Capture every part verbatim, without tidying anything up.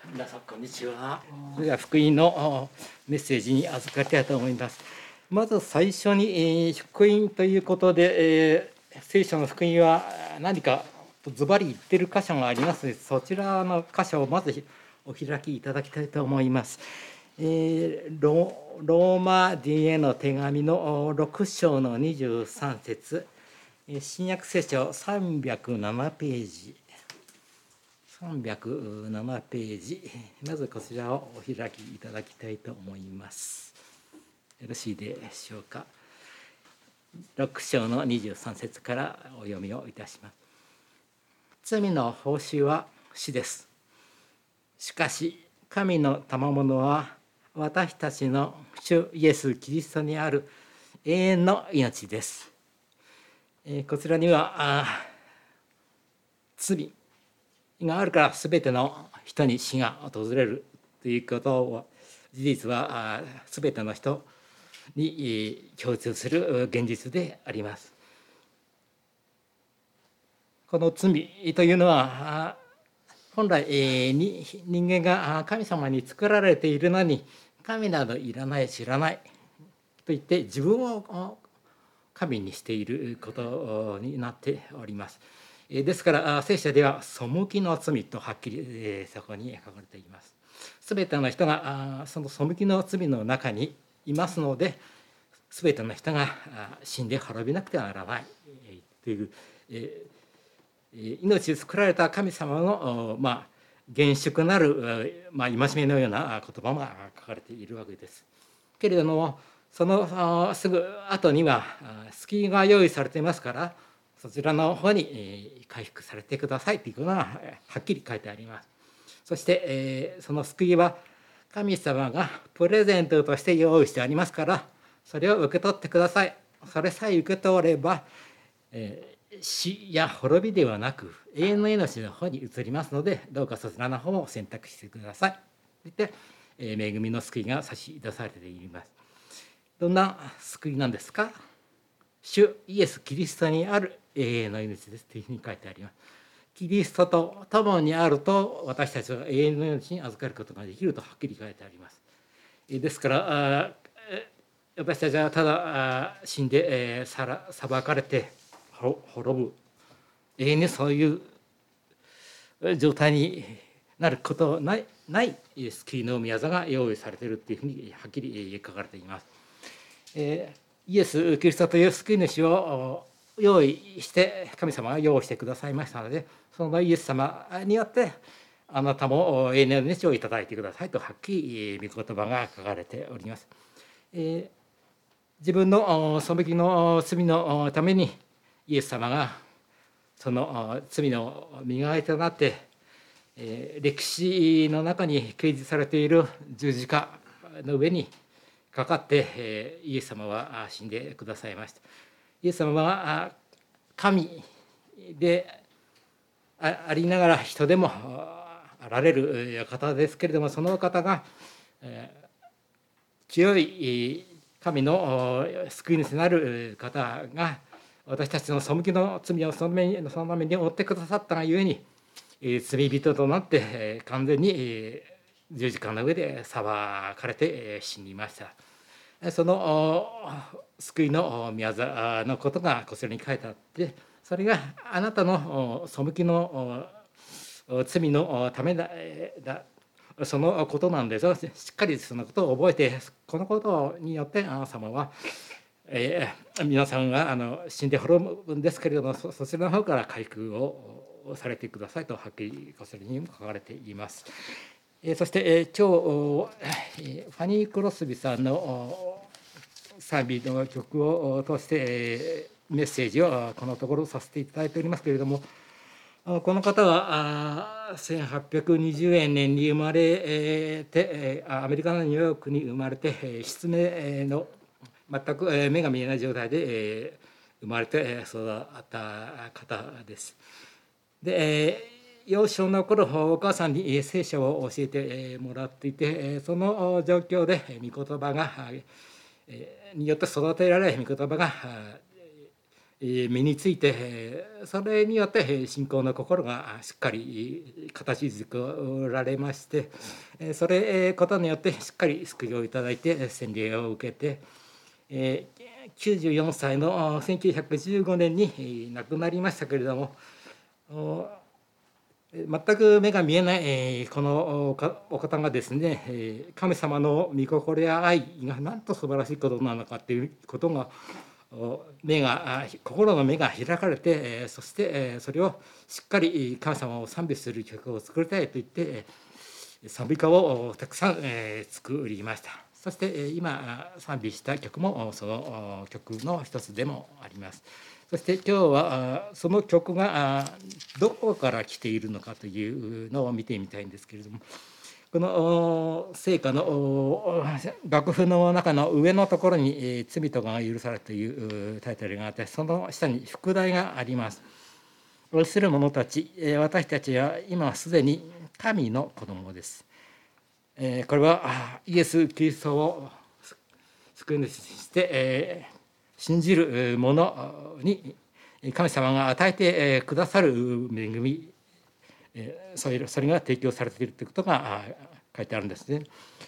皆さんこんにちは。それでは福音のメッセージに預かりたいと思います。まず最初に、えー、福音ということで、えー、聖書の福音は何かズバリ言ってる箇所がありますので、そちらの箇所をまずお開きいただきたいと思います。えー、ロ, ローマ人への手紙のろく章のにじゅうさん節、新約聖書さんびゃくななページさんびゃくななページ、まずこちらをお開きいただきたいと思います。よろしいでしょうか。ろく章のにじゅうさん節からお読みをいたします。罪の報酬は死です。しかし神の賜物は私たちの主イエス・キリストにある永遠の命です。えー、こちらには罪があるから全ての人に死が訪れるということを事実は全ての人に共通する現実であります。この罪というのは本来に人間が神様に作られているのに神などいらない知らないと言って自分を神にしていることになっております。ですから聖書では背きの罪とはっきりそこに書かれています。すべての人がその背きの罪の中にいますので、すべての人が死んで滅びなくてはならないという命で作られた神様のまあ厳粛なるまあ戒めのような言葉が書かれているわけです。けれどもそのすぐ後には救いが用意されていますから、そちらの方に回復されてくださいということがはっきり書いてあります。そしてその救いは神様がプレゼントとして用意してありますから、それを受け取ってください。それさえ受け取れば死や滅びではなく永遠の命の方に移りますので、どうかそちらの方を選択してくださいと言って恵みの救いが差し出されています。どんな救いなんですか。主イエス・キリストにある永遠の命ですというふうに書いてあります。キリストと共にあると私たちは永遠の命に預かることができるとはっきり書いてあります。ですから私たちはただ死んで裁かれて滅ぶ、永遠にそういう状態になることはないない救いの御業が用意されているというふうにはっきり書かれています。えー、イエス・キリストという救い主を用意して神様が用意してくださいましたので、そのイエス様によってあなたも永遠の命をいただいてくださいとはっきり御言葉が書かれております。えー、自分の背きの罪のためにイエス様がその罪の身代わりとなって、えー、歴史の中に掲示されている十字架の上にかかってイエス様は死んでくださいました。イエス様は神でありながら人でもあられる方ですけれども、その方が強い神の救い主なる方が私たちの背きの罪をそのために負ってくださったがゆえに罪人となって完全に十字架の上で裁かれて死にました。その救いの御業のことがこちらに書いてあって、それがあなたの背きの罪のためだそのことなんですよ。しっかりそのことを覚えて、このことによってあなた様は、えー、皆さんがあの死んで滅ぶんですけれども、 そ, そちらの方から回復をされてくださいとはっきりこちらにも書かれています。そして今日ファニー・クロスビさんの賛美の曲を通してメッセージをこのところさせていただいておりますけれども、この方はせんはっぴゃくにじゅうねんに生まれてアメリカのニューヨークに生まれて失明の全く目が見えない状態で生まれて育った方です。で幼少の頃お母さんに聖書を教えてもらっていて、その状況で御言葉がによって育てられ御言葉が身について、それによって信仰の心がしっかり形作られまして、それことによってしっかり救いをいただいて洗礼を受けて、きゅうじゅうよんさいのせんきゅうひゃくじゅうごねんに亡くなりましたけれども、全く目が見えないこのお方がですね、神様の御心や愛がなんと素晴らしいことなのかということが目が心の目が開かれて、そしてそれをしっかり神様を賛美する曲を作りたいと言って賛美歌をたくさん作りました。そして今賛美した曲もその曲の一つでもあります。そして今日はその曲がどこから来ているのかというのを見てみたいんですけれども、この聖歌の楽譜の中の上のところに「罪とが許され」というタイトルがあって、その下に副題があります。愛する者たち、私たちは今すでに神の子供です。これはイエス・キリストを救い主として信じる者に神様が与えてくださる恵み、それが提供されているということが書いてあるんですね。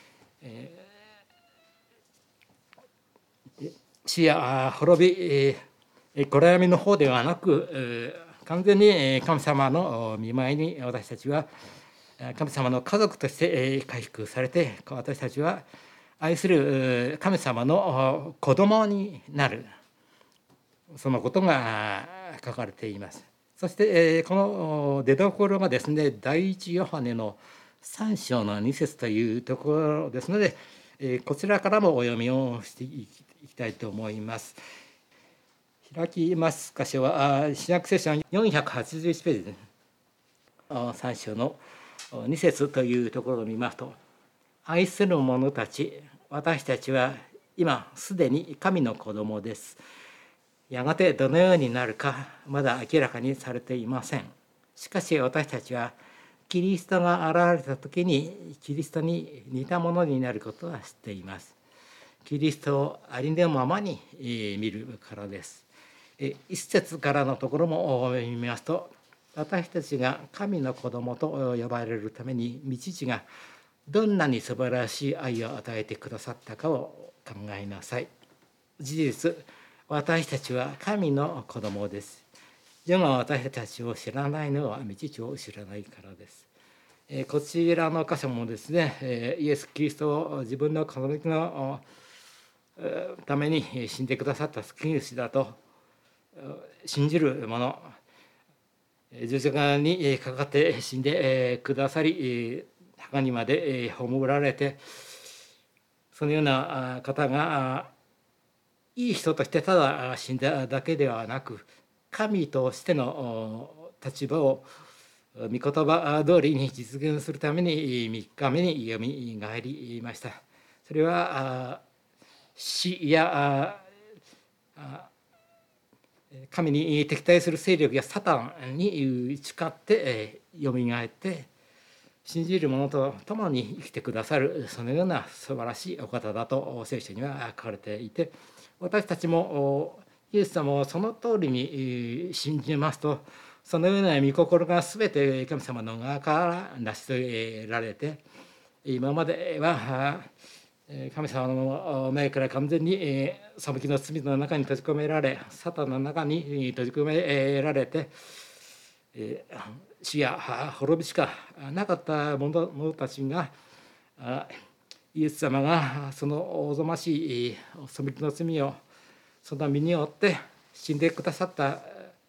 死や滅び、暗闇の方ではなく、完全に神様の御前に私たちは神様の家族として回復されて、私たちは愛する神様の子供になる、そのことが書かれています。そしてこの出どころがですね、第一ヨハネのさん章のに節というところですので、こちらからもお読みをしていきたいと思います。開きます箇所は新約聖書のよんひゃくはちじゅういちページです。さん章のに節というところを見ますと、愛する者たち、私たちは今すでに神の子供です。やがてどのようになるかまだ明らかにされていません。しかし私たちはキリストが現れた時にキリストに似たものになることは知っています。キリストをありのままに見るからです。一節からのところも見ますと、私たちが神の子供と呼ばれるために御父がどんなに素晴らしい愛を与えてくださったかを考えなさい。事実、私たちは神の子供です。世が私たちを知らないのは御父を知らないからです。こちらの箇所もですね、イエス・キリストを自分の子供のために死んでくださった救い主だと信じる者、十字架にかかって死んでくださり、墓にまで葬られて、そのような方がいい人としてただ死んだだけではなく、神としての立場を御言葉通りに実現するためにみっかめによみがえりました。それは死や神に敵対する勢力やサタンに打ち勝ってよみがえって信じる者と共に生きてくださる、そのような素晴らしいお方だと聖書には書かれていて、私たちもイエス様をその通りに信じますと、そのような御心が全て神様の側から成し遂げられて、今までは神様の前から完全に背きの罪の中に閉じ込められ、サタンの中に閉じ込められて、死や滅びしかなかった者たちが、イエス様がそのおぞましい背きの罪をその身に負って死んでくださった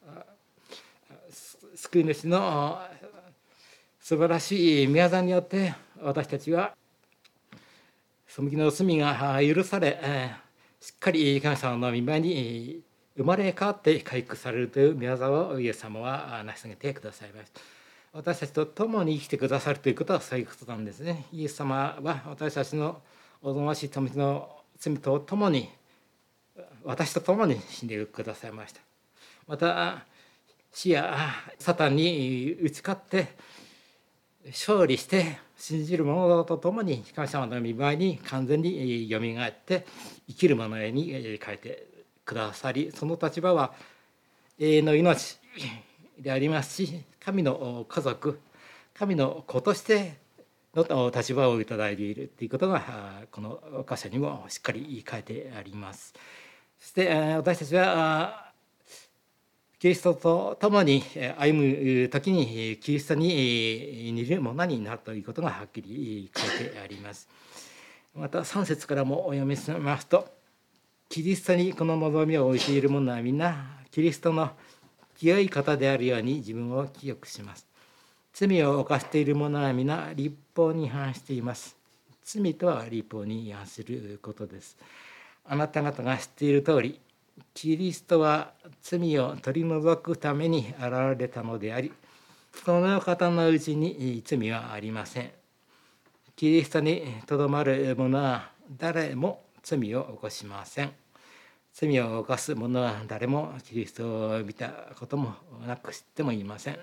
救い主の素晴らしい御業によって、私たちは背きの罪が許され、しっかり神様の御前に生まれ変わって回復されるという御業をイエス様は成し遂げてくださいます。私たちと共に生きてくださるということはそういうことなんですね。イエス様は私たちのおぞましい背きの罪と共に、私と共に死んでくださいました。また死やサタンに打ち勝って勝利して信じる者と共に神様の御前に完全によみがえって生きる者に変えてくださり、その立場は永遠の命でありますし、神の家族、神の子としての立場をいただいているということがこの箇所にもしっかり書いてあります。そして私たちはキリストと共に歩む時にキリストに似るものになるということがはっきり書いてあります。またさん節からもお読みしますと、キリストにこの望みを置いている者はみんなキリストの清い方であるように自分を清くします。罪を犯している者は皆律法に違反しています。罪とは律法に違反することです。あなた方が知っている通り、キリストは罪を取り除くために現れたのであり、その方のうちに罪はありません。キリストにとどまる者は誰も罪を起こしません。罪を犯す者は誰もキリストを見たこともなく知ってもいません。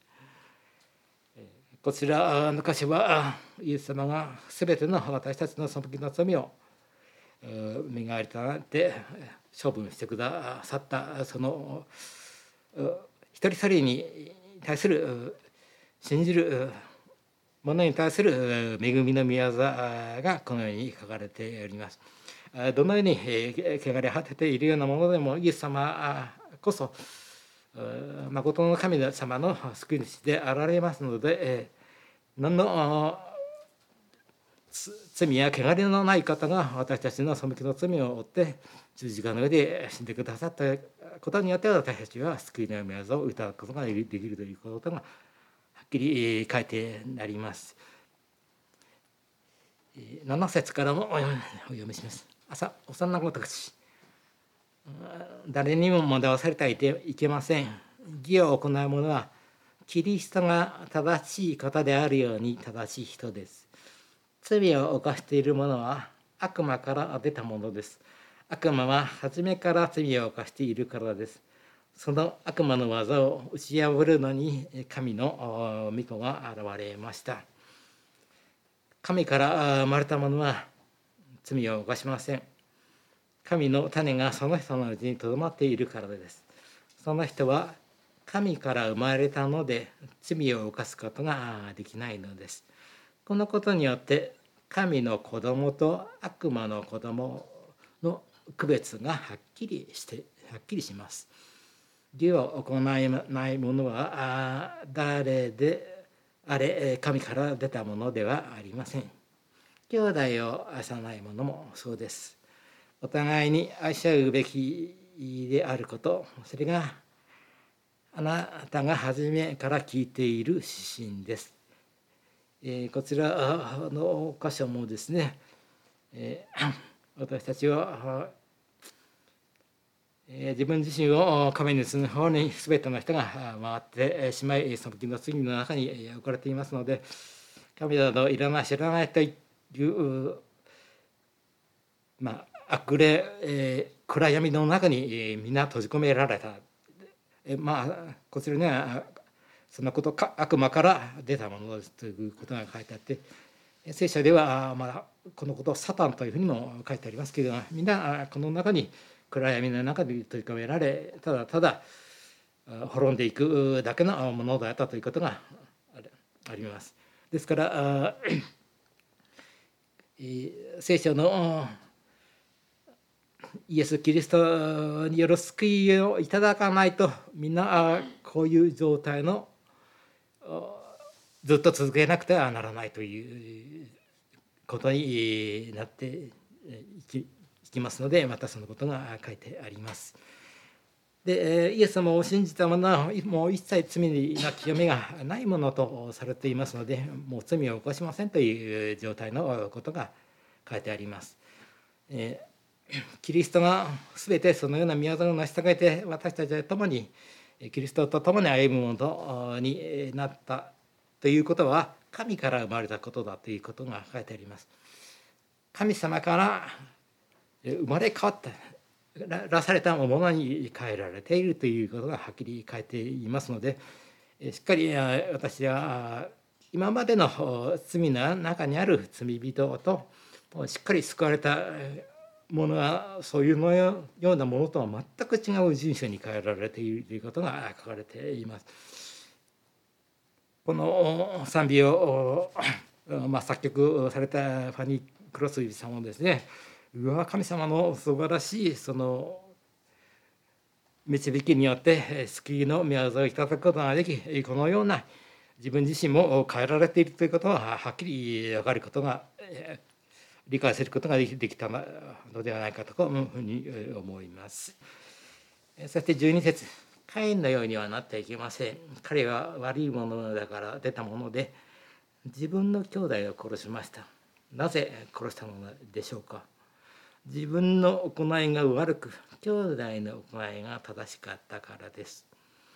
こちらの箇所はイエス様がすべての私たちの背きの罪を身代わりとなって処分してくださったその一人一人に対する信じる者に対する恵みの御業がこのように書かれております。どのように汚れ果てているようなものでもイエス様こそ誠の神様の救い主であられますので、何の罪や汚れのない方が私たちの背きの罪を負って十字架の上で死んでくださったことによって私たちは救いの御業をいただくことができるということがはっきり書いてあります。なな節からもお読みします。朝幼子たち、誰にも惑わされてはいけません。義を行う者はキリストが正しい方であるように正しい人です。罪を犯している者は悪魔から出たものです。悪魔は初めから罪を犯しているからです。その悪魔の技を打ち破るのに神の御子が現れました。神から生まれた者は罪を犯しません。神の種がその人のうちにとどまっているからです。その人は神から生まれたので罪を犯すことができないのです。このことによって神の子供と悪魔の子供の区別がはっきりしてはっきりします。義を行えない者は誰であれ神から出たものではありません。兄弟を愛さない者もそうです。お互いに愛し合うべきであること、それがあなたが初めから聞いている指針です。えー、こちらの箇所もですね、えー、私たちは、えー、自分自身を神にする方に全ての人が回ってしまい、その時の罪の中に置かれていますので、神などいらない知らないという、まあ、悪霊、えー、暗闇の中に、えー、皆閉じ込められた。えー、まあこちらにはそんなことか悪魔から出たものですということが書いてあって、聖書では、まあ、このことをサタンというふうにも書いてありますけれども、みんなこの中に暗闇の中で閉じ込められ、ただただ滅んでいくだけのものだったということがあります。ですから聖書のイエス・キリストによる救いをいただかないと、みんなこういう状態のずっと続けなくてはならないということになっていきますので、またそのことが書いてあります。でイエス様を信じた者はもう一切罪な清めがないものとされていますので、もう罪を犯しませんという状態のことが書いてあります。えーキリストが全てそのような御業を成し遂げて、私たちは共にキリストと共に歩むものになったということは、神から生まれたことだということが書いてあります。神様から生まれ変わったらされたものに変えられているということがはっきり書いていますので、しっかり私は今までの罪の中にある罪人としっかり救われたものはそういうのようなものとは全く違う人種に変えられているということが書かれています。この賛美を、まあ、作曲されたファニー・クロスビーさんもですね、うわ神様の素晴らしいその導きによって救いの御業をいただくことができ、このような自分自身も変えられているということははっきり分かることが、理解することができたのではないかというふうに思います。そしてじゅうに節、カインのようにはなってはいけません。彼は悪いものだから出たもので、自分の兄弟を殺しました。なぜ殺したのでしょうか。自分の行いが悪く、兄弟の行いが正しかったからです。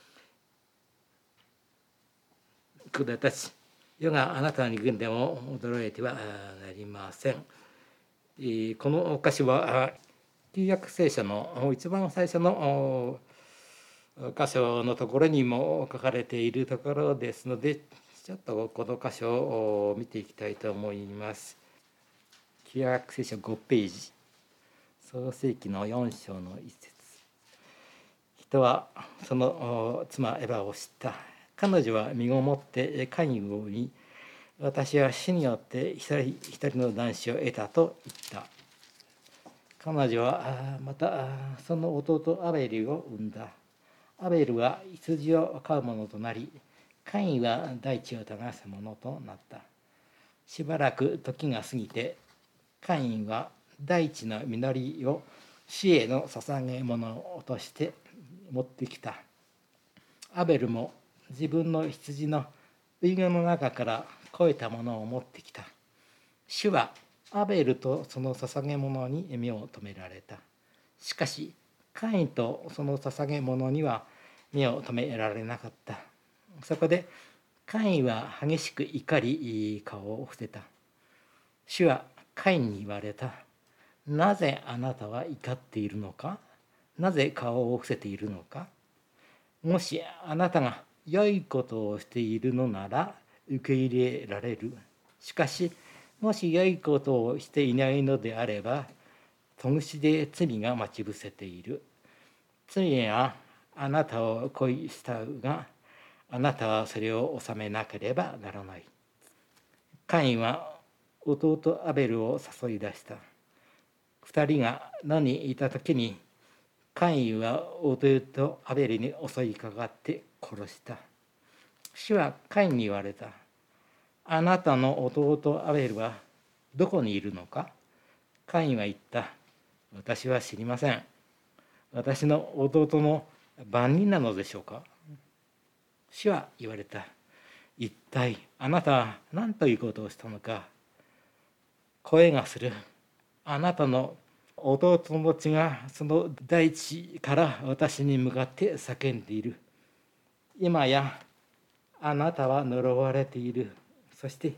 子たち、世があなたに憎んでも驚いてはなりません。この箇所は旧約聖書の一番最初の箇所のところにも書かれているところですので、ちょっとこの箇所を見ていきたいと思います。旧約聖書ごページ、創世記のよん章の一節。人はその妻エヴァを知った。彼女は身ごもってカインを産み、私は死によって一人一人の男子を得たと言った。彼女はまたその弟アベルを産んだ。アベルは羊を飼う者となり、カインは大地を耕す者となった。しばらく時が過ぎて、カインは大地の実りを主への捧げ物として持ってきた。アベルも自分の羊の遺言の中から肥えたものを持ってきた。主はアベルとその捧げ物に目を留められた。しかしカインとその捧げ物には目を留められなかった。そこでカインは激しく怒り顔を伏せた。主はカインに言われた。なぜあなたは怒っているのか。なぜ顔を伏せているのか。もしあなたが良いことをしているのなら受け入れられる。しかしもし良いことをしていないのであれば、戸口で罪が待ち伏せている。罪はあなたを恋したうが、あなたはそれを収めなければならない。カインは弟アベルを誘い出した。二人が野にいた時に、カインは弟アベルに襲いかかって殺した。主はカインに言われた。あなたの弟アベルはどこにいるのか。カインは言った。私は知りません。私の弟の番人なのでしょうか。主は言われた。一体あなたは何ということをしたのか。声がする。あなたの弟の血がその大地から私に向かって叫んでいる。今やあなたは呪われている。そして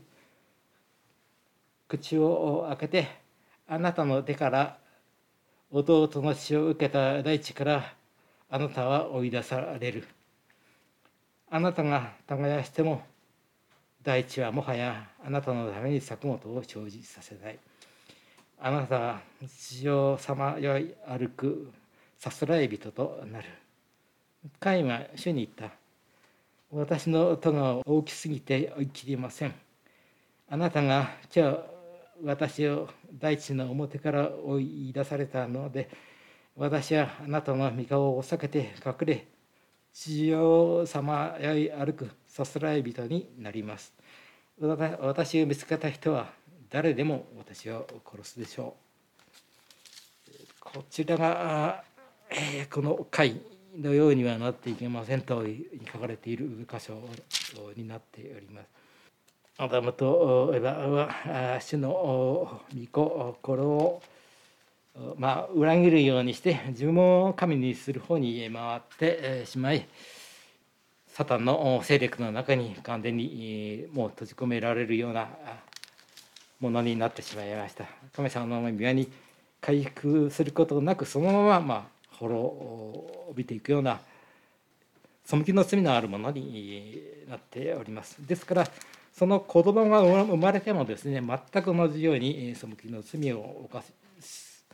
口を開けて、あなたの手から弟の血を受けた大地からあなたは追い出される。あなたが耕しても大地はもはやあなたのために作物を生じさせない。あなたは地上さまよい歩くさすらい人となる。カインは主に言った。私の戸が大きすぎて追い切りません。あなたが今日私を大地の表から追い出されたので、私はあなたの御顔を避けて隠れ、地上をさまよい歩くさすらい人になります。私を見つけた人は誰でも私を殺すでしょう。こちらが、えー、この回のようにはなっていけませんと書かれている箇所になっております。アダムとエバは主の御心を、まあ、裏切るようにして自分を神にする方に回ってしまい、サタンの勢力の中に完全にもう閉じ込められるようなものになってしまいました。神様の御前に回復することなく、そのまま、まあ、滅びていくような背きの罪のあるものになっております。ですからその子供が生まれてもですね、全く同じように背きの罪を犯す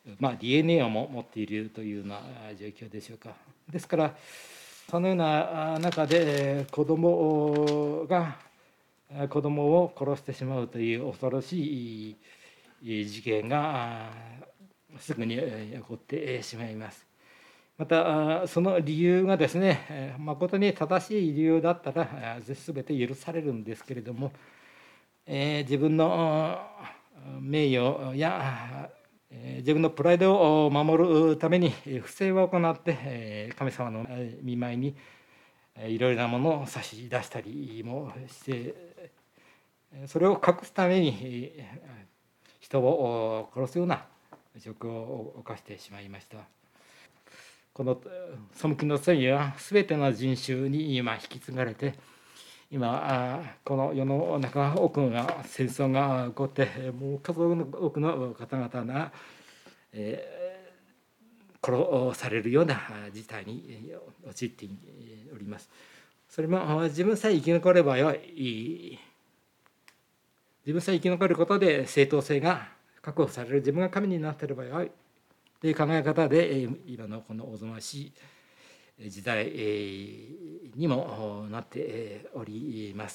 まあ、ディーエヌエー をも持っているというような状況でしょうか。ですからそのような中で子どもが子どもを殺してしまうという恐ろしい事件がすぐに起こってしまいます。またその理由がですね、誠に正しい理由だったら全て許されるんですけれども、えー、自分の名誉や自分のプライドを守るために不正を行って神様の御前にいろいろなものを差し出したりもして、それを隠すために人を殺すような状況を犯してしまいました。この背きの罪は全ての人種に今引き継がれて、今この世の中多くが戦争が起こって、もう数多くの方々が、えー、殺されるような事態に陥っております。それも自分さえ生き残ればよい、自分さえ生き残ることで正当性が確保される、自分が神になっていればよいという考え方で今のこのおぞましい時代にもなっております。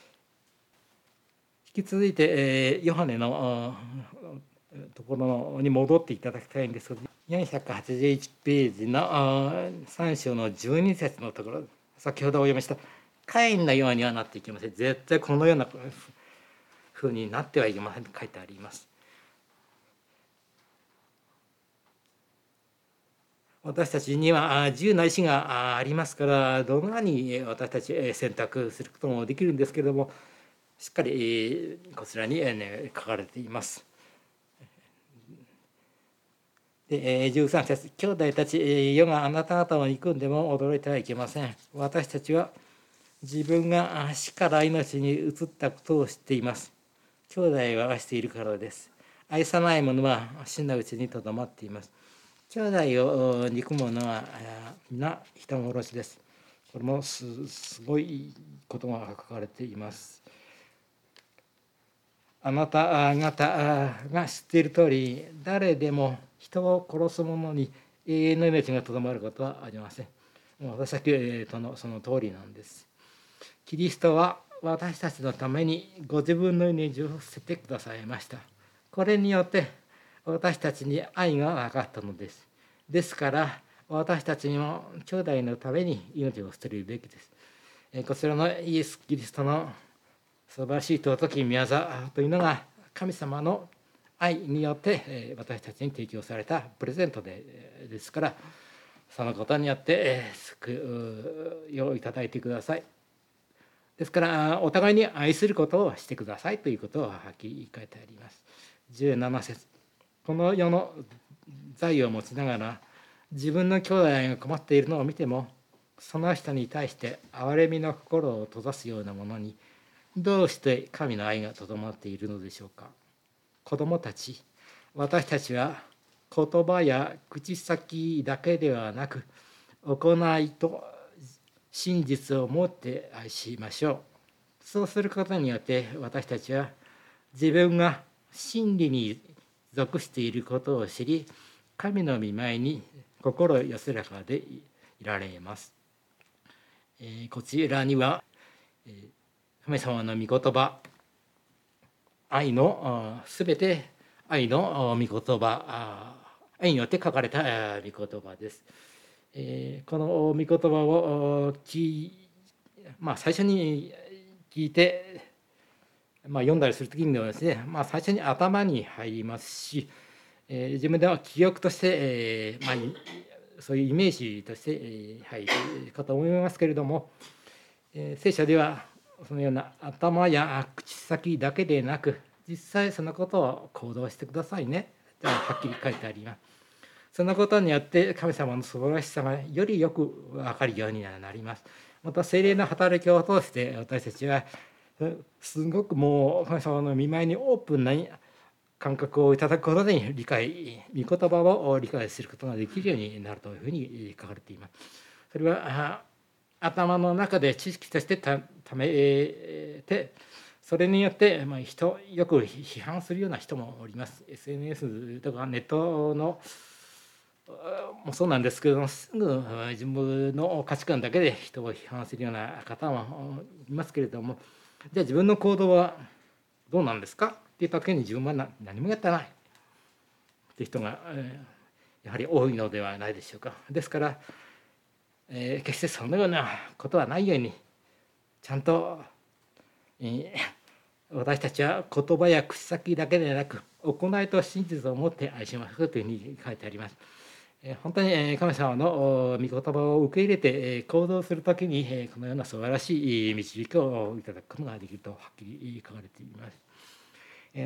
引き続いてヨハネのところに戻っていただきたいんですけど、よんひゃくはちじゅういちページのさん章のじゅうに節のところ、先ほどお読みしたカインのようにはなっていけません。絶対このようなふうになってはいけませんと書いてあります。私たちには自由な意志がありますから、どのように私たち選択することもできるんですけれども、しっかりこちらに書かれています。でじゅうさん節、兄弟たち、世があなた方を憎んでも驚いてはいけません。私たちは自分が死から命に移ったことを知っています。兄弟を愛しているからです。愛さない者は死のうちにとどまっています。兄弟を憎む者は皆人殺しです。これも す, すごいことが書かれています。あなた方が知っている通り、誰でも人を殺す者に永遠の命がとどまることはありません。私だけとのその通りなんです。キリストは私たちのためにご自分の命を捨ててくださいました。これによって私たちに愛が分かったのです。ですから私たちにも兄弟のために命を捨てるべきです。こちらのイエス・キリストの素晴らしい尊き御業というのが神様の愛によって私たちに提供されたプレゼントでですから、そのことによって救いをいただいてください。ですからお互いに愛することをしてくださいということをはっきり書いてあります。じゅうなな節、この世の財を持ちながら自分の兄弟が困っているのを見ても、その人に対して憐れみの心を閉ざすようなものにどうして神の愛がとどまっているのでしょうか。子供たち、私たちは言葉や口先だけではなく、行いと真実を持って愛しましょう。そうすることによって私たちは自分が真理に属していることを知り、神の御前に心安らかでいられます。えー、こちらには、えー、神様の御言葉、愛のすべて愛の御言葉、愛によって書かれた御言葉です。えー、この御言葉を聞、まあ、最初に聞いて、まあ、読んだりする時にはですね、まあ、最初に頭に入りますし、えー、自分では記憶として、えーまあ、そういうイメージとして入るかと思いますけれども、えー、聖書ではそのような頭や口先だけでなく、実際そのことを行動してくださいねとはっきり書いてあります。そのことによって神様の素晴らしさがよりよく分かるようになります。また聖霊の働きを通して私たちはすごくもう神様の御前にオープンな感覚をいただくことで理解、御言葉を理解することができるようになるというふうに書かれています。それは頭の中で知識としてためて、 それによって、まあ、人よく批判するような人もおります。 エスエヌエス とかネットのもそうなんですけども、すぐ自分の価値観だけで人を批判するような方もいますけれども、じゃあ自分の行動はどうなんですかって言った時に、自分は何もやってないっていう人がやはり多いのではないでしょうか。ですから、えー、決してそのようなことはないように、ちゃんと、えー、私たちは言葉や口先だけでなく行いと真実を持って愛しますというふうに書いてあります。本当に神様の御言葉を受け入れて行動するときに、このような素晴らしい導きをいただくことができるとはっきり書かれています。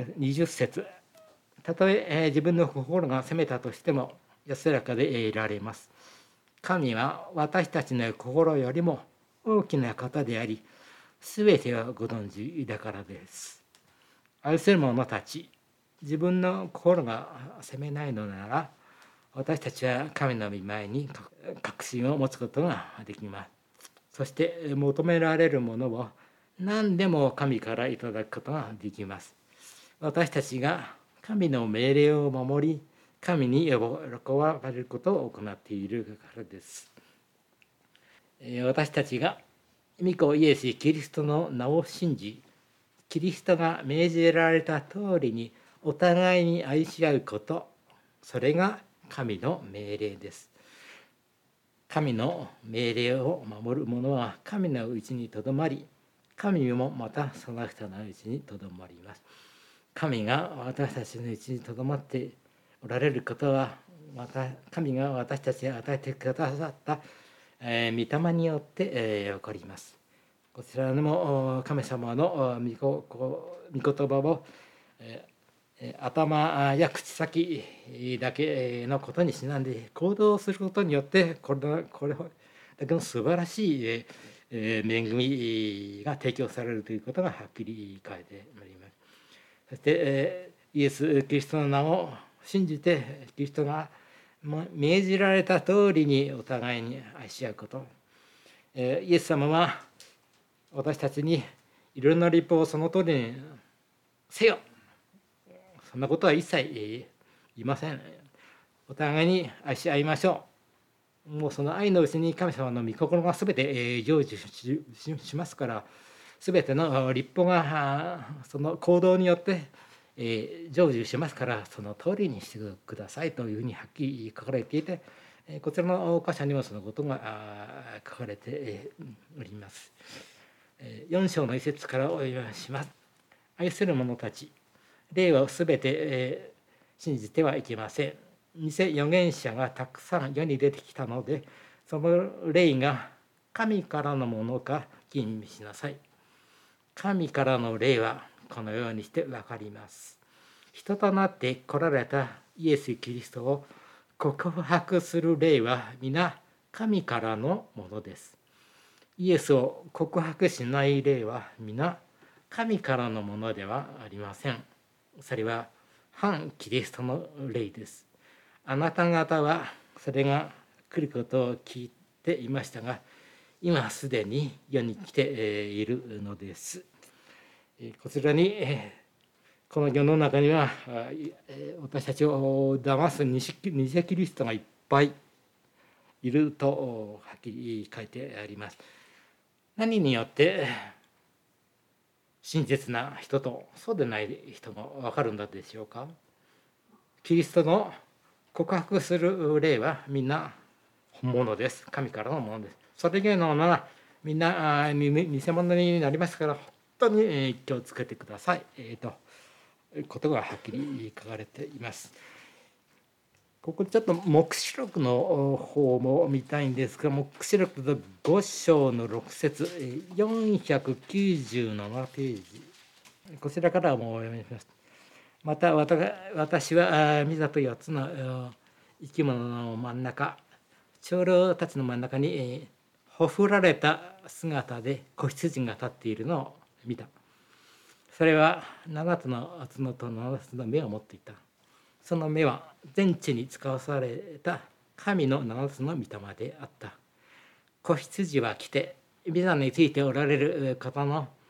にじゅっ節、たとえ自分の心が責めたとしても安らかでいられます。神は私たちの心よりも大きな方であり、すべてをご存知だからです。愛する者たち、自分の心が責めないのなら、私たちは神の御前に確信を持つことができます。そして求められるものを何でも神からいただくことができます。私たちが神の命令を守り、神に喜ばれることを行っているからです。私たちが御子イエス・キリストの名を信じ、キリストが命じられた通りにお互いに愛し合うこと、それが神の命令です。神の命令を守る者は神のうちにとどまり、神もまたその人のうちにとどまります。神が私たちのうちにとどまっておられることは、また神が私たちに与えてくださった、えー、御霊によって、えー、起こります。こちらも神様の御言葉を、えー頭や口先だけのことにちなんで行動することによって、これこれだけの素晴らしい恵みが提供されるということがはっきり書いてあります。そしてイエス・キリストの名を信じて、キリストが命じられた通りにお互いに愛し合うこと、イエス様は私たちにいろんな立法をその通りにせよ、そんなことは一切言いません。お互いに愛し合いましょう。もうその愛のうちに神様の御心が全て成就しますから、全ての立法がその行動によって成就しますから、その通りにしてくださいというふうにはっきり書かれていて、こちらの箇所にもそのことが書かれております。よん章の一節からお読みします。愛する者たち、霊をすべて信じてはいけません。偽預言者がたくさん世に出てきたので、その霊が神からのものか吟味しなさい。神からの霊はこのようにして分かります。人となって来られたイエス・キリストを告白する霊は皆神からのものです。イエスを告白しない霊は皆神からのものではありません。それは反キリストの霊です。あなた方はそれが来ることを聞いていましたが、今すでに世に来ているのです。こちらにこの世の中には私たちを騙す偽キリストがいっぱいいるとはっきり書いてあります。何によって真実な人とそうでない人が分かるんだでしょうか。キリストの告白する霊はみんな本物です。神からのものです。それ以外のものはみんな偽物になりますから、本当に気をつけてください、えー、ということがはっきり書かれています。ここちょっと黙示録の方も見たいんですが、黙示録のご章のろく節、よんひゃくきゅうじゅうななページ、こちらからもお読みします。また私は御座とよっつの生き物の真ん中、長老たちの真ん中にほふられた姿で子羊が立っているのを見た。それはななつの角とななつの目を持っていた。その目は全地に使わされた神の七つの御霊であった。子羊は来て御座についておられる方の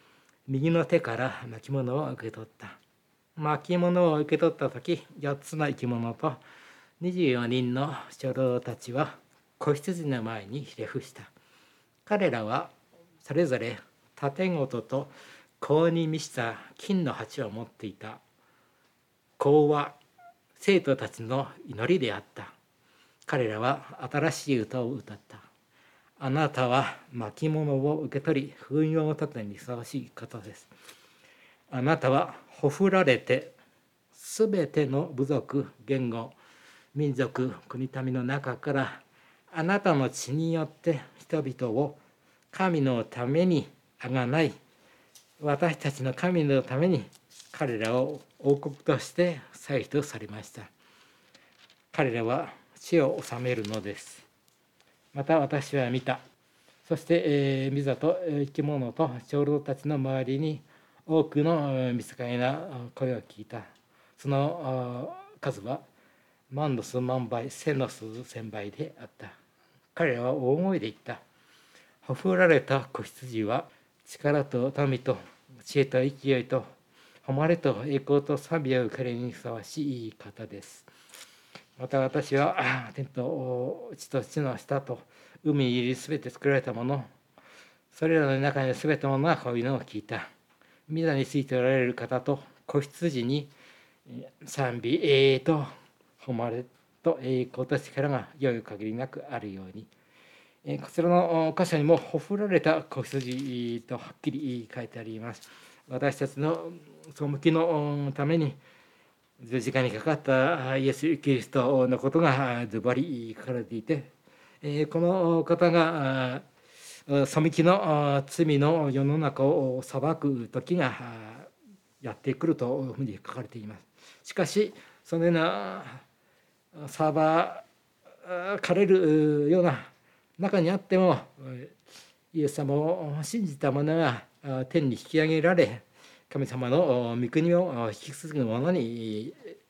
右の手から巻物を受け取った。巻物を受け取った時、よっつの生き物とにじゅうよにんの長老たちは子羊の前にひれ伏した。彼らはそれぞれ盾ごとと甲に満ちた金の鉢を持っていた。甲は生徒たちの祈りであった。彼らは新しい歌を歌った。あなたは巻物を受け取り、糞用を立てにふさわしい方です。あなたはほふられて、すべての部族、言語、民族、国民の中から、あなたの血によって人々を神のためにあがない、私たちの神のために彼らを王国として祭とされました。彼らは地を治めるのです。また私は見た。そして、えー、御座と生き物と長老たちの周りに多くの御使いな声を聞いた。その数は万の数万倍、千の数千倍であった。彼らは大声で言った。ほふられた子羊は力と富と知恵と勢いと誉れと栄光と賛美を彼にふさわしい方です。また私は天と地と地の下と海にいるすべて作られたもの、それらの中にすべてものはこういうのを聞いた。御座についておられる方と子羊に賛美、栄栄と誉れと栄光と力が良い限りなくあるように。こちらの箇所にもほふられた子羊とはっきり書いてあります。私たちの背きのために十字架にかかったイエス・キリストのことがズバリ書かれていて、この方が背きの罪の世の中を裁く時がやってくるというふうに書かれています。しかしそのような裁かれるような中にあっても、イエス様を信じた者が天に引き上げられ、神様の御国を引き継ぐものに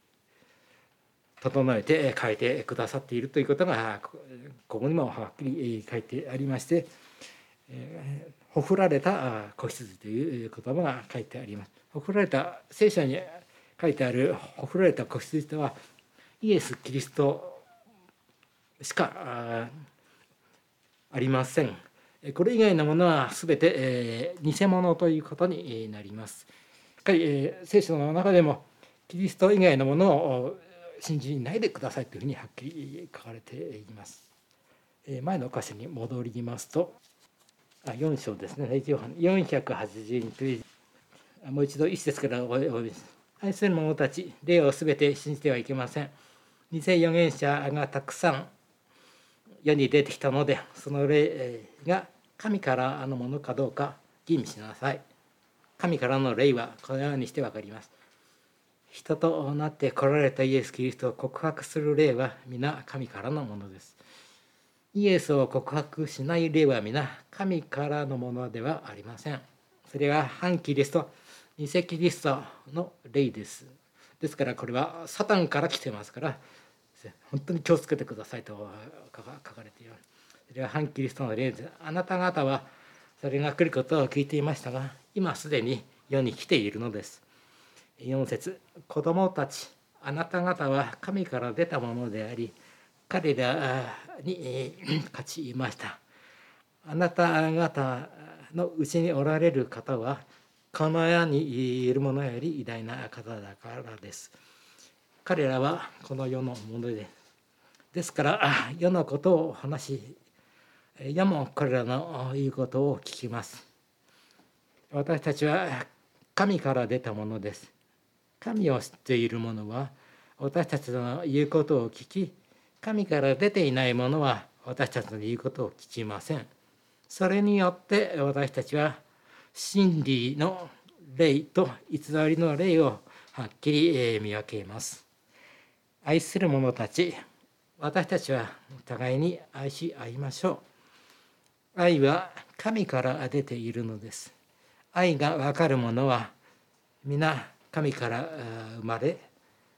整えて書いてくださっているということがここにもはっきり書いてありまして、ほふられた子羊という言葉が書いてあります。ほふられた、聖書に書いてあるほふられた子羊とはイエス・キリストしかありません。これ以外のものは全て偽物ということになります。しっかり聖書の中でもキリスト以外のものを信じないでくださいというふうにはっきり書かれています。前の箇所に戻りますと、よん章ですね、よんひゃくはちじゅうにページ、もう一度一節からお読みです。愛する者たち、霊をすべて信じてはいけません。偽預言者がたくさん世に出てきたので、その霊が神からのものかどうか吟味しなさい。神からの霊はこのようにして分かります。人となって来られたイエス・キリストを告白する霊は皆神からのものです。イエスを告白しない霊は皆神からのものではありません。それは反キリスト、偽キリストの霊です。ですからこれはサタンから来てますから、本当に気をつけてくださいと書かれています。それは反キリストの霊です。あなた方はそれが来ることを聞いていましたが、今すでに世に来ているのです。よん節、子供たち、あなた方は神から出たものであり、彼らに勝ちました。あなた方のうちにおられる方は、この世にいる者より偉大な方だからです。彼らはこの世のものです。ですから世のことを話し、世も彼らの言うことを聞きます。私たちは神から出たものです。神を知っている者は私たちの言うことを聞き、神から出ていない者は私たちの言うことを聞きません。それによって私たちは真理の霊と偽りの霊をはっきり見分けます。愛する者たち、私たちは互いに愛し合いましょう。愛は神から出ているのです。愛が分かる者は皆神から生まれ、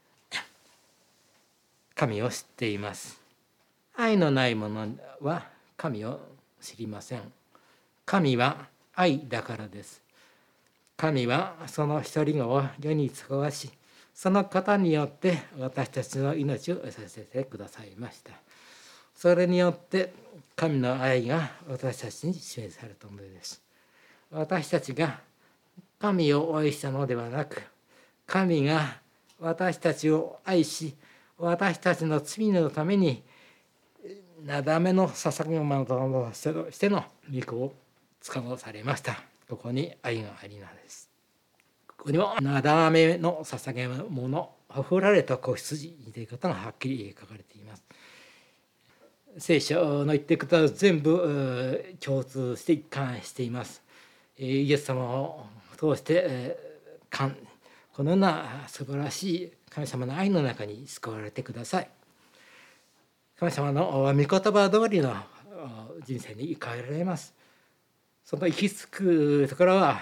神を知っています。愛のない者は神を知りません。神は愛だからです。 神はその一人子を世に使わし、その方によって私たちの命を得させてくださいました。それによって神の愛が私たちに示されたのです。私たちが神を愛したのではなく、神が私たちを愛し、私たちの罪のためになだめの捧げ物としての御子を使わされました。ここに愛がありなです。ここにはなだめの捧げ物、あふられた子羊ということがはっきり書かれています。聖書の言っていることは全部共通して一貫しています。イエス様を通してこのような素晴らしい神様の愛の中に救われてください。神様の御言葉通りの人生に変えられます。その行き着くところは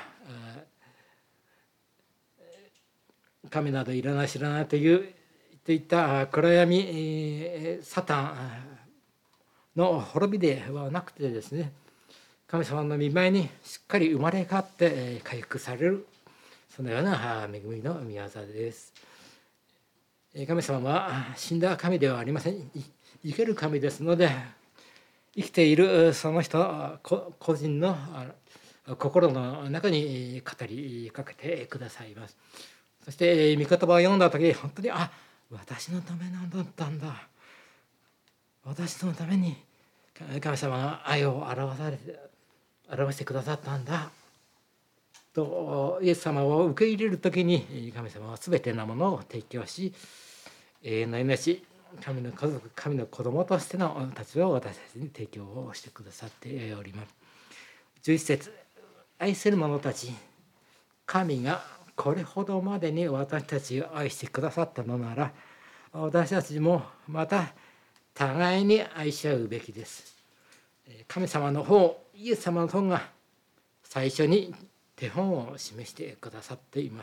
神などいらない知らないというといった暗闇サタンの滅びではなくてですね、神様の御前にしっかり生まれ変わって回復される、そのような恵みの御業です。神様は死んだ神ではありません。生ける神ですので、生きているその人個人の心の中に語りかけてくださいます。そして御言葉を読んだ時、本当にあ、私のためなんだったんだ、私のために神様が愛を表されて表してくださったんだと、イエス様を受け入れる時に神様は全てのものを提供し、永遠の命、神の家族、神の子供としての立場を私たちに提供をしてくださっております。じゅういち節、愛する者たち、神がこれほどまでに私たちを愛してくださったのなら、私たちもまた互いに愛し合うべきです。神様の方、イエス様の方が最初に手本を示してくださっています。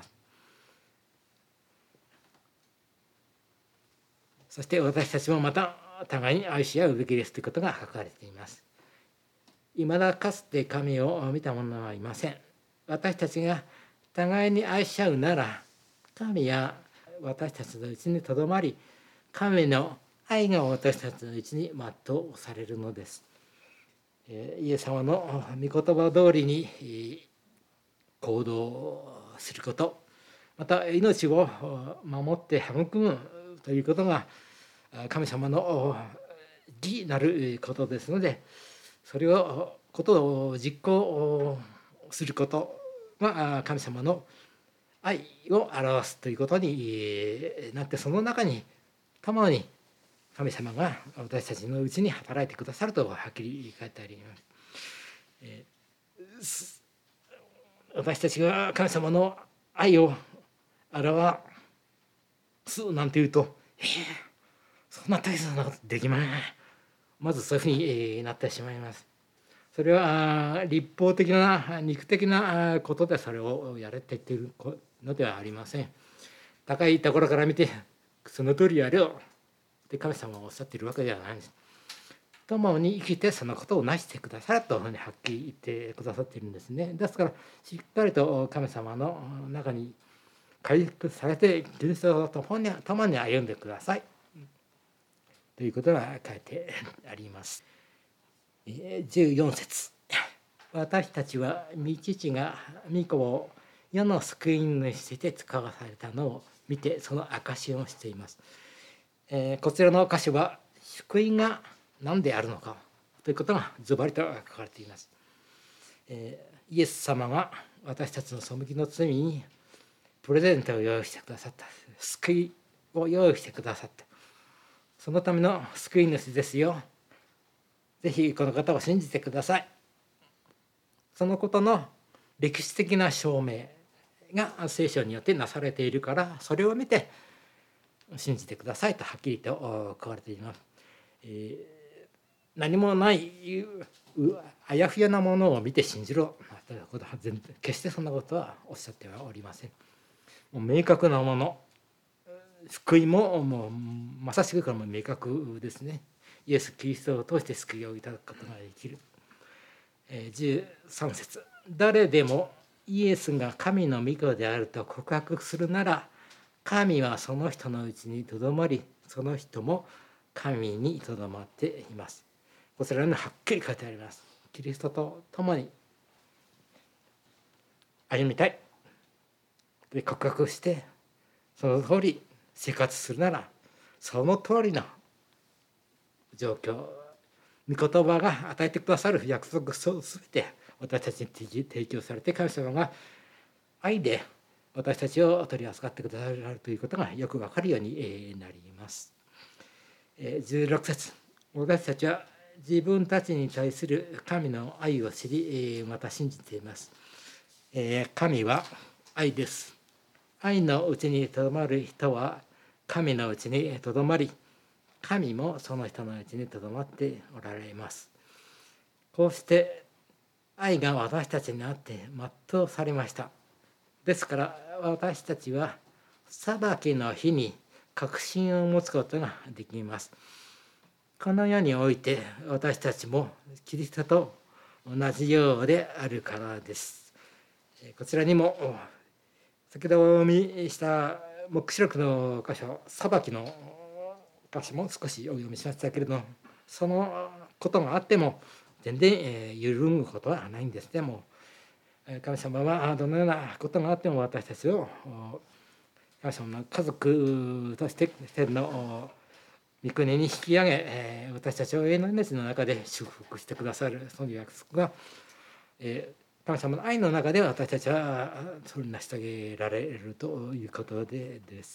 そして私たちもまた互いに愛し合うべきですということが書かれています。いまだかつて神を見た者はいません。私たちが互いに愛し合うなら、神は私たちのうちにとどまり、神の愛が私たちのうちに全うされるのです。イエス様の御言葉通りに行動すること、また命を守って育むということが神様の義なることですので、それをことを実行することが神様の愛を表すということになって、その中に共に神様が私たちのうちに働いてくださるとはっきり書いてあります。私たちが神様の愛を表すなんていうと、えー、そんな大切なことできません。まずそういうふうになってしまいます。それは立法的な肉的なことでそれをやれって言っているのではありません。高いところから見てその通りやれよって神様はおっしゃっているわけではないんです。共に生きてそのことをなしてくださるというふうにはっきり言ってくださっているんですね。ですからしっかりと神様の中に回復されてキリストと共に共に歩んでくださいということが書いてあります。じゅうよん節、私たちは御父が御子を世の救い主として使わされたのを見てその証をしています。えー、こちらの箇所は救いが何であるのかということがズバリと書かれています。えー、イエス様が私たちの背きの罪にプレゼントを用意してくださった、救いを用意してくださった、そのための救い主ですよ。ぜひこの方を信じてください。そのことの歴史的な証明が聖書によってなされているから、それを見て信じてくださいとはっきりと書かれています。えー、何もないあやふやなものを見て信じろということは全然決してそんなことはおっしゃってはおりません。もう明確なもの、救いももうまさしくこれも明確ですね。イエス・キリストを通して救いをいただくことができる。じゅうさん節、誰でもイエスが神の御子であると告白するなら、神はその人のうちにとどまり、その人も神にとどまっています。こちらにはっきり書いてあります。キリストと共に歩みたいで告白して、その通り生活するなら、その通りの状況、御言葉が与えてくださる約束すべて私たちに提供されて、神様が愛で私たちを取り扱ってくださるということがよくわかるようになります。じゅうろく節、私たちは自分たちに対する神の愛を知り、また信じています。神は愛です。愛のうちにとどまる人は神のうちにとどまり、神もその人のうちにとどまっておられます。こうして愛が私たちにあって全うされました。ですから私たちは裁きの日に確信を持つことができます。この世において私たちもキリストと同じようであるからです。こちらにも先ほどお見した黙示録の箇所、裁きの箇所も少しお読みしましたけれども、そのことがあっても全然揺るぐことはないんですね。もう神様はどのようなことがあっても私たちを神様の家族として天の御国に引き上げ、私たちを永遠の命の中で祝福してくださる、その約束が神様の愛の中で私たちはそれを成し遂げられるということでです。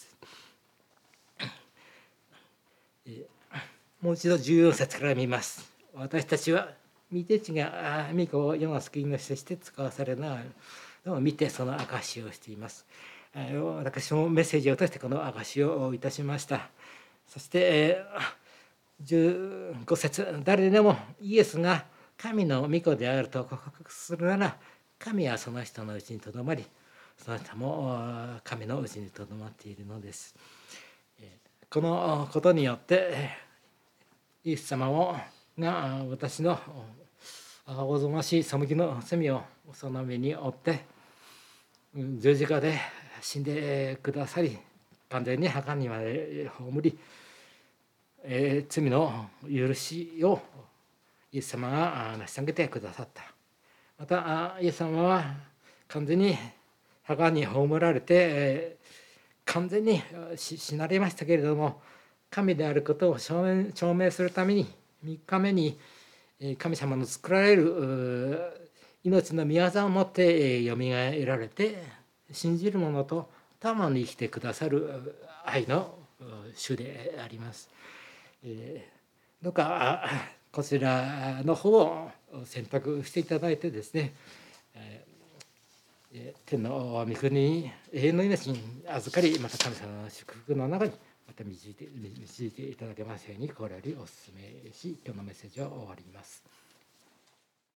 もう一度じゅうよん節から見ます。私たちは御手地が御子を世の救い主として使わされながらを見てその証しをしています。私もメッセージを通してこの証しをいたしました。そしてじゅうご節、誰でもイエスが神の御子であると告白するなら、神はその人のうちにとどまり、その人も神のうちにとどまっているのです。このことによってイエス様が私のおぞましい背きの罪をその身に負って十字架で死んでくださり、完全に墓にまで葬り、えー、罪の許しをイエス様が成し遂げてくださった。またイエス様は完全に墓に葬られて、えー、完全に死なれましたけれども、神であることを証明、証明するためにみっかめに神様の作られる命の御業をもってよみがえられて、信じる者と共に生きてくださる愛の主であります。どうかこちらの方を選択していただいてですね、天の御国に永遠の命に預かり、また神様の祝福の中にまた導いて導いていただけますように心よりお勧めし、今日のメッセージを終わります。